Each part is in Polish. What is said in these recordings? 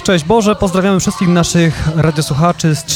Szczęść Boże, pozdrawiamy wszystkich naszych radiosłuchaczy z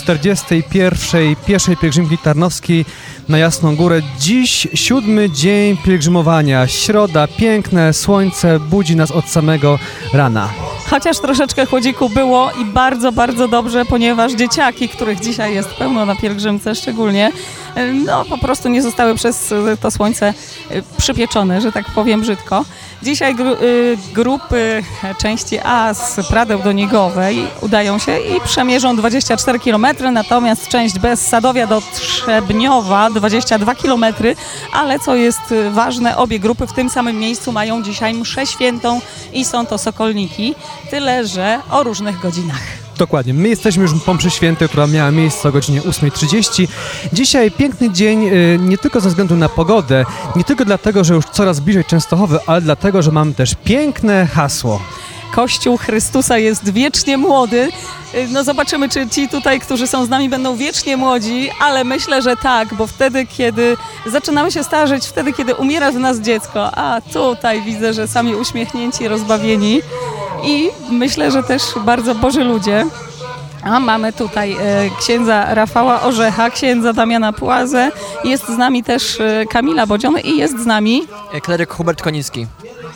41. Pieszej Pielgrzymki Tarnowskiej na Jasną Górę. Dziś 7. dzień pielgrzymowania. Środa, piękne słońce budzi nas od samego rana. Chociaż troszeczkę chłodziku było i bardzo, bardzo dobrze, ponieważ dzieciaki, których dzisiaj jest pełno na pielgrzymce szczególnie, no po prostu nie zostały przez to słońce przypieczone, że tak powiem brzydko. Dzisiaj grupy części A z Pradeł do Niegowej udają się i przemierzą 24 km, natomiast część B z Sadowia do Trzebniowa 22 km, ale co jest ważne, obie grupy w tym samym miejscu mają dzisiaj mszę świętą i są to sokolniki, tyle że o różnych godzinach. Dokładnie. My jesteśmy już po mszy świętej, która miała miejsce o godzinie 8:30. Dzisiaj piękny dzień nie tylko ze względu na pogodę, nie tylko dlatego, że już coraz bliżej Częstochowy, ale dlatego, że mamy też piękne hasło. Kościół Chrystusa jest wiecznie młody. No zobaczymy, czy ci tutaj, którzy są z nami, będą wiecznie młodzi, ale myślę, że tak, bo wtedy, kiedy zaczynamy się starzeć, wtedy, kiedy umiera w nas dziecko, a tutaj widzę, że sami uśmiechnięci, rozbawieni i myślę, że też bardzo Boży ludzie. A mamy tutaj księdza Rafała Orzecha, księdza Damiana Płazę, jest z nami też Kamila Bodziony i jest z nami kleryk Hubert Koniński.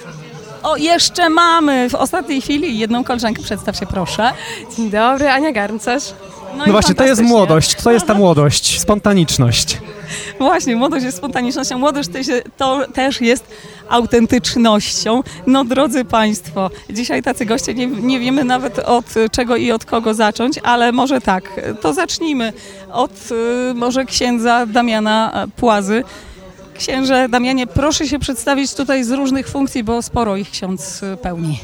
O, jeszcze mamy w ostatniej chwili jedną koleżankę. Przedstaw się, proszę. Dzień dobry, Ania Garncarz. No właśnie, to jest młodość, to jest ta młodość, spontaniczność. Właśnie, młodość jest spontanicznością, młodość to też jest autentycznością. No drodzy Państwo, dzisiaj tacy goście, nie wiemy nawet od czego i od kogo zacząć, ale może tak, to zacznijmy od może księdza Damiana Płazy. Księże Damianie, proszę się przedstawić tutaj z różnych funkcji, bo sporo ich ksiądz pełni.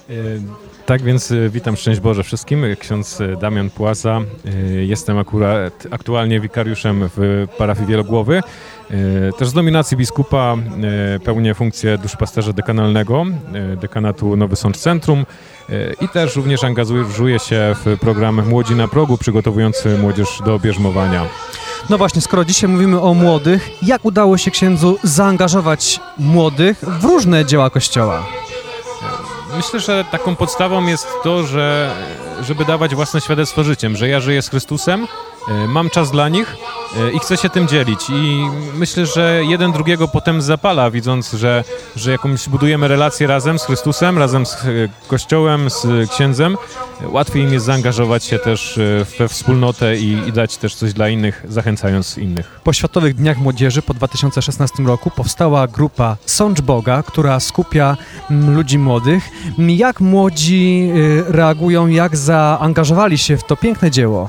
Tak więc witam, szczęść Boże wszystkim. Ksiądz Damian Płaza. Jestem aktualnie wikariuszem w parafii Wielogłowy. Też z nominacji biskupa pełnię funkcję duszpasterza dekanalnego, dekanatu Nowy Sącz Centrum i też również angażuję się w program Młodzi na Progu, przygotowujący młodzież do bierzmowania. No właśnie, skoro dzisiaj mówimy o młodych, jak udało się księdzu zaangażować młodych w różne dzieła Kościoła? Myślę, że taką podstawą jest to, żeby dawać własne świadectwo życiem, że ja żyję z Chrystusem, mam czas dla nich i chcę się tym dzielić. I myślę, że jeden drugiego potem zapala, widząc, że jakąś budujemy relację razem z Chrystusem, razem z Kościołem, z księdzem. Łatwiej im jest zaangażować się też we wspólnotę i dać też coś dla innych, zachęcając innych. Po Światowych Dniach Młodzieży po 2016 roku powstała grupa Sącz Boga, która skupia ludzi młodych. Jak młodzi reagują, jak zaangażowali się w to piękne dzieło?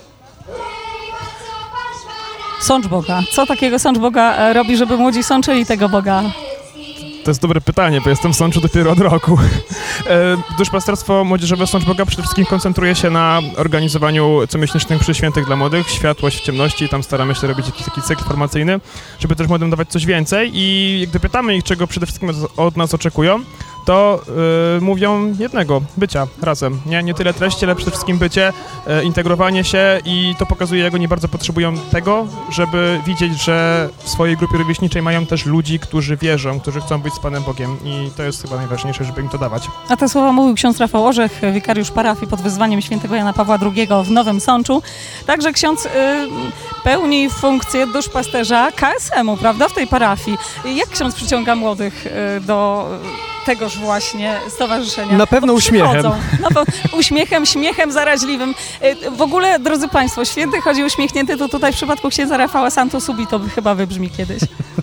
Sącz Boga. Co takiego Sącz Boga robi, żeby młodzi sączyli tego Boga? To jest dobre pytanie, bo jestem w Sączu dopiero od roku. Duszpasterstwo młodzieżowe Sącz Boga przede wszystkim koncentruje się na organizowaniu comiesięcznych mszy świętych dla młodych, światłość w ciemności, tam staramy się robić jakiś taki cykl formacyjny, żeby też młodym dawać coś więcej i gdy pytamy ich, czego przede wszystkim od nas oczekują, to mówią jednego, bycia razem. Nie tyle treści, ale przede wszystkim bycie, integrowanie się i to pokazuje, jak oni bardzo potrzebują tego, żeby widzieć, że w swojej grupie rówieśniczej mają też ludzi, którzy wierzą, którzy chcą być z Panem Bogiem i to jest chyba najważniejsze, żeby im to dawać. A te słowa mówił ksiądz Rafał Orzech, wikariusz parafii pod wezwaniem świętego Jana Pawła II w Nowym Sączu. Także ksiądz pełni funkcję duszpasterza KSM-u, prawda, w tej parafii. Jak ksiądz przyciąga młodych do tegoż właśnie stowarzyszenia? Na pewno uśmiechem. Uśmiechem, śmiechem zaraźliwym. W ogóle, drodzy Państwo, święty chodzi uśmiechnięty, to tutaj w przypadku księdza Rafała Santo Subito chyba wybrzmi kiedyś.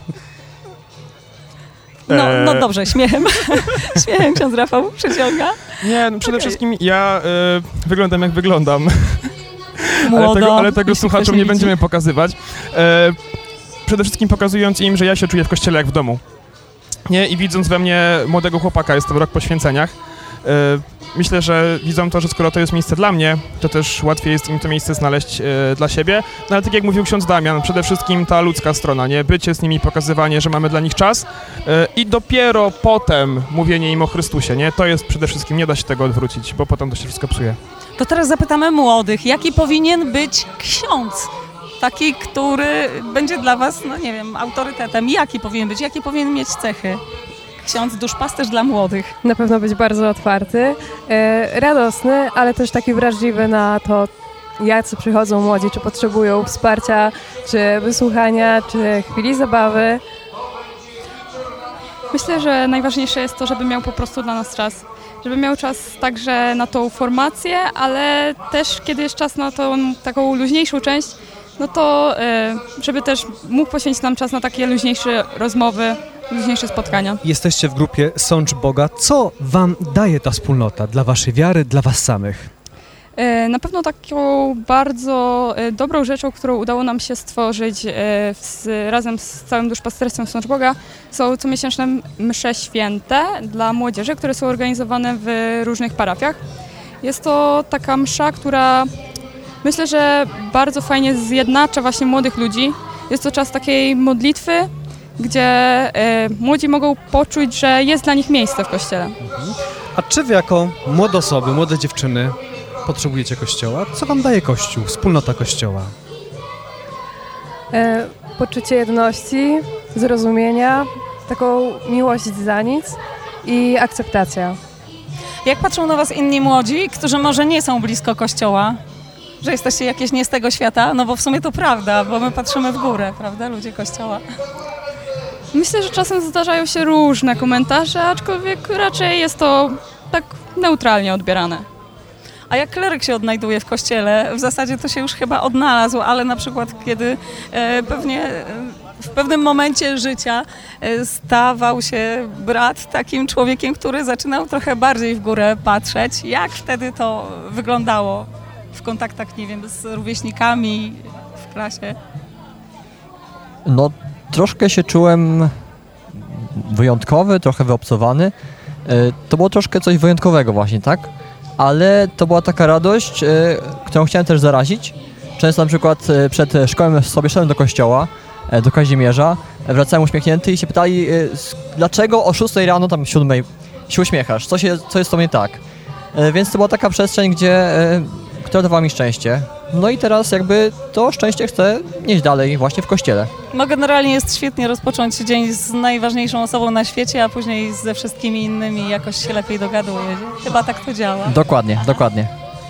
No dobrze, śmiechem. Śmiechem ksiądz Rafał przyciąga. Nie, no przede wszystkim ja wyglądam jak wyglądam. Młodo. ale tego słuchaczom nie będziemy pokazywać. Przede wszystkim pokazując im, że ja się czuję w kościele jak w domu. Nie? I widząc we mnie młodego chłopaka, jestem rok po święceniach, myślę, że widzą to, że skoro to jest miejsce dla mnie, to też łatwiej jest im to miejsce znaleźć dla siebie. No ale tak jak mówił ksiądz Damian, przede wszystkim ta ludzka strona, nie? Bycie z nimi, pokazywanie, że mamy dla nich czas i dopiero potem mówienie im o Chrystusie, nie? To jest przede wszystkim, nie da się tego odwrócić, bo potem to się wszystko psuje. To teraz zapytamy młodych, jaki powinien być ksiądz? Taki, który będzie dla was, no nie wiem, autorytetem. Jaki powinien być? Jakie powinien mieć cechy? ksiądz duszpasterz dla młodych? Na pewno być bardzo otwarty, radosny, ale też taki wrażliwy na to, jacy przychodzą młodzi, czy potrzebują wsparcia, czy wysłuchania, czy chwili zabawy. Myślę, że najważniejsze jest to, żeby miał po prostu dla nas czas. Żeby miał czas także na tą formację, ale też kiedy jest czas na tą taką luźniejszą część, no to żeby też mógł poświęcić nam czas na takie luźniejsze rozmowy, luźniejsze spotkania. Jesteście w grupie Sącz Boga. Co wam daje ta wspólnota dla waszej wiary, dla was samych? Na pewno taką bardzo dobrą rzeczą, którą udało nam się stworzyć razem z całym duszpasterstwem Sącz Boga, są comiesięczne msze święte dla młodzieży, które są organizowane w różnych parafiach. Jest to taka msza, która myślę, że bardzo fajnie zjednacza właśnie młodych ludzi. Jest to czas takiej modlitwy, gdzie młodzi mogą poczuć, że jest dla nich miejsce w Kościele. A czy wy jako młode osoby, młode dziewczyny potrzebujecie Kościoła? Co wam daje Kościół, wspólnota Kościoła? Poczucie jedności, zrozumienia, taką miłość za nic i akceptacja. Jak patrzą na was inni młodzi, którzy może nie są blisko Kościoła? Że jesteście jakieś nie z tego świata? No bo w sumie to prawda, bo my patrzymy w górę, prawda, ludzie Kościoła. Myślę, że czasem zdarzają się różne komentarze, aczkolwiek raczej jest to tak neutralnie odbierane. A jak kleryk się odnajduje w Kościele? W zasadzie to się już chyba odnalazł, ale na przykład kiedy pewnie w pewnym momencie życia stawał się brat takim człowiekiem, który zaczynał trochę bardziej w górę patrzeć. Jak wtedy to wyglądało w kontaktach, nie wiem, z rówieśnikami w klasie? No, troszkę się czułem wyjątkowy, trochę wyobcowany. To było troszkę coś wyjątkowego właśnie, tak? Ale to była taka radość, którą chciałem też zarazić. Często na przykład przed szkołą sobie szedłem do kościoła, do Kazimierza, wracałem uśmiechnięty i się pytali, dlaczego o 6 rano, tam 7 się uśmiechasz, co jest z tobą nie tak. Więc to była taka przestrzeń, która dawała mi szczęście. No i teraz jakby to szczęście chcę nieść dalej właśnie w kościele. No generalnie jest świetnie rozpocząć dzień z najważniejszą osobą na świecie, a później ze wszystkimi innymi jakoś się lepiej dogaduje. Chyba tak to działa. Dokładnie, dokładnie.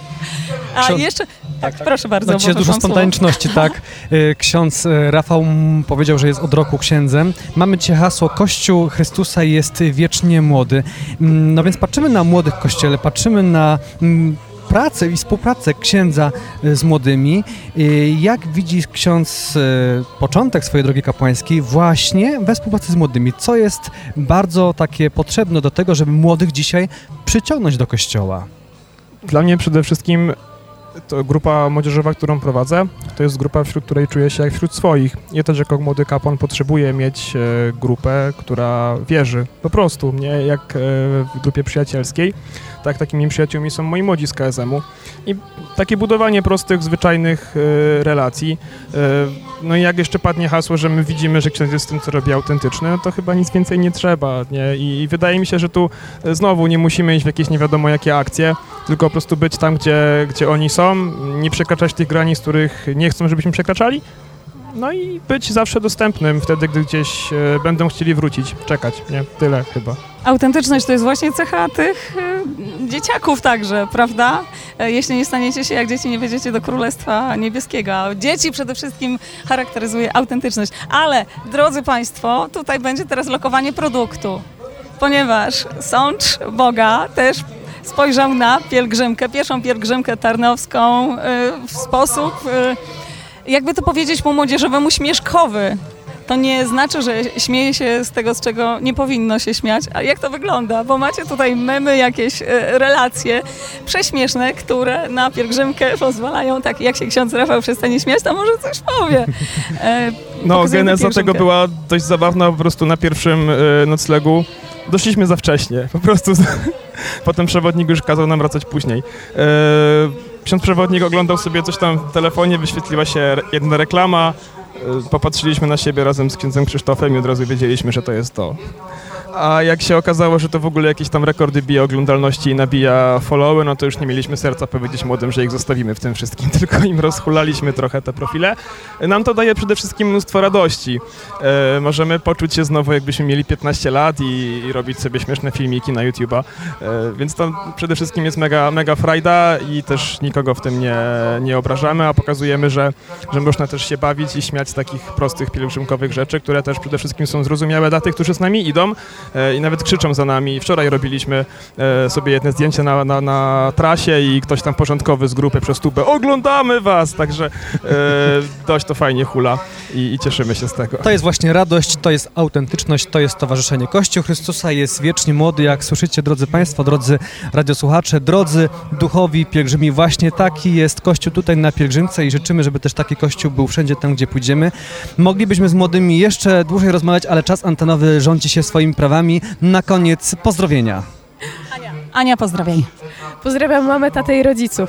A jeszcze... Tak, proszę bardzo. No dzisiaj dużo spontaniczności, tak. Ksiądz Rafał powiedział, że jest od roku księdzem. Mamy dzisiaj hasło Kościół Chrystusa jest wiecznie młody. No więc patrzymy na młodych w Kościele, patrzymy na pracę i współpracę księdza z młodymi. Jak widzi ksiądz początek swojej drogi kapłańskiej właśnie we współpracy z młodymi? Co jest bardzo takie potrzebne do tego, żeby młodych dzisiaj przyciągnąć do Kościoła? Dla mnie przede wszystkim to grupa młodzieżowa, którą prowadzę, to jest grupa, wśród której czuję się jak wśród swoich. Ja też jako młody kapłan potrzebuję mieć grupę, która wierzy, po prostu, nie jak w grupie przyjacielskiej. Tak, takimi przyjaciółmi są moi młodzi z KSM-u. I takie budowanie prostych, zwyczajnych relacji. No i jak jeszcze padnie hasło, że my widzimy, że ksiądz jest w tym, co robi autentyczny, no to chyba nic więcej nie trzeba, nie? I wydaje mi się, że tu znowu nie musimy iść w jakieś nie wiadomo jakie akcje, tylko po prostu być tam, gdzie oni są, nie przekraczać tych granic, których nie chcą, żebyśmy przekraczali. No i być zawsze dostępnym wtedy, gdy gdzieś będą chcieli wrócić, czekać, nie? Tyle chyba. Autentyczność to jest właśnie cecha tych dzieciaków także, prawda? Jeśli nie staniecie się jak dzieci, nie wejdziecie do Królestwa Niebieskiego. Dzieci przede wszystkim charakteryzuje autentyczność. Ale, drodzy Państwo, tutaj będzie teraz lokowanie produktu, ponieważ Sącz Boga też spojrzał na pielgrzymkę, pierwszą pielgrzymkę tarnowską w sposób, jakby to powiedzieć po młodzieżowemu, śmieszkowy. To nie znaczy, że śmieje się z tego, z czego nie powinno się śmiać. A jak to wygląda? Bo macie tutaj memy, jakieś relacje prześmieszne, które na pielgrzymkę pozwalają, tak jak się ksiądz Rafał przestanie śmiać, to może coś powie. No, geneza tego była dość zabawna, po prostu na pierwszym noclegu doszliśmy za wcześnie, po prostu. Potem przewodnik już kazał nam wracać później. Ksiądz przewodnik oglądał sobie coś tam w telefonie, wyświetliła się jedna reklama, popatrzyliśmy na siebie razem z księdzem Krzysztofem i od razu wiedzieliśmy, że to jest to. A jak się okazało, że to w ogóle jakieś tam rekordy bije oglądalności i nabija followy, no to już nie mieliśmy serca powiedzieć młodym, że ich zostawimy w tym wszystkim, tylko im rozhulaliśmy trochę te profile. Nam to daje przede wszystkim mnóstwo radości. Możemy poczuć się znowu, jakbyśmy mieli 15 lat i robić sobie śmieszne filmiki na YouTube'a, więc to przede wszystkim jest mega frajda i też nikogo w tym nie obrażamy, a pokazujemy, że można też się bawić i śmiać z takich prostych, pielgrzymkowych rzeczy, które też przede wszystkim są zrozumiałe dla tych, którzy z nami idą i nawet krzyczą za nami. Wczoraj robiliśmy sobie jedne zdjęcie na trasie i ktoś tam porządkowy z grupy przez tubę: oglądamy was! Także dość to fajnie hula i cieszymy się z tego. To jest właśnie radość, to jest autentyczność, to jest towarzyszenie. Kościół Chrystusa jest wiecznie młody, jak słyszycie, drodzy Państwo, drodzy radiosłuchacze, drodzy duchowi pielgrzymi. Właśnie taki jest Kościół tutaj na pielgrzymce i życzymy, żeby też taki Kościół był wszędzie tam, gdzie pójdziemy. Moglibyśmy z młodymi jeszcze dłużej rozmawiać, ale czas antenowy rządzi się swoimi prawami. Na koniec pozdrowienia. Ania, pozdrawiaj. Pozdrawiam mamę, tatę i rodziców.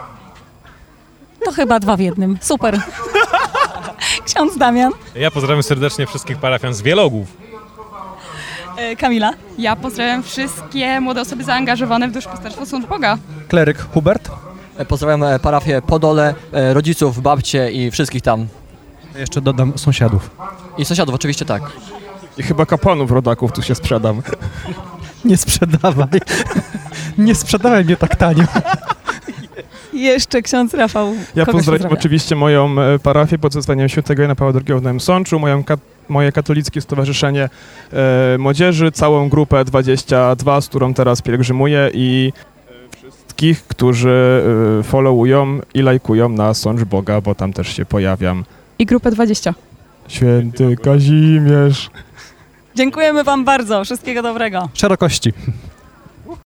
To chyba 2 w 1. Super. Ksiądz Damian. Ja pozdrawiam serdecznie wszystkich parafian z Wielogłów. Kamila. Ja pozdrawiam wszystkie młode osoby zaangażowane w duszpasterstwo Służb Boga. Kleryk Hubert. Pozdrawiam parafię Podole, rodziców, babcie i wszystkich tam. Jeszcze dodam sąsiadów. I sąsiadów, oczywiście tak. I chyba kapłanów rodaków tu się sprzedam. Nie sprzedawaj. Nie sprzedawaj mnie tak tanio. Jeszcze ksiądz Rafał. Ja Kogoś pozdrawiam pozdrawia? oczywiście moją parafię pod wezwaniem świętego Jana Pawła II w Nowym Sączu, moje katolickie stowarzyszenie młodzieży, całą grupę 22, z którą teraz pielgrzymuję, i wszystkich, którzy followują i lajkują na Sącz Boga, bo tam też się pojawiam. I grupę 20. Święty Kazimierz. Dziękujemy wam bardzo. Wszystkiego dobrego. Szerokości.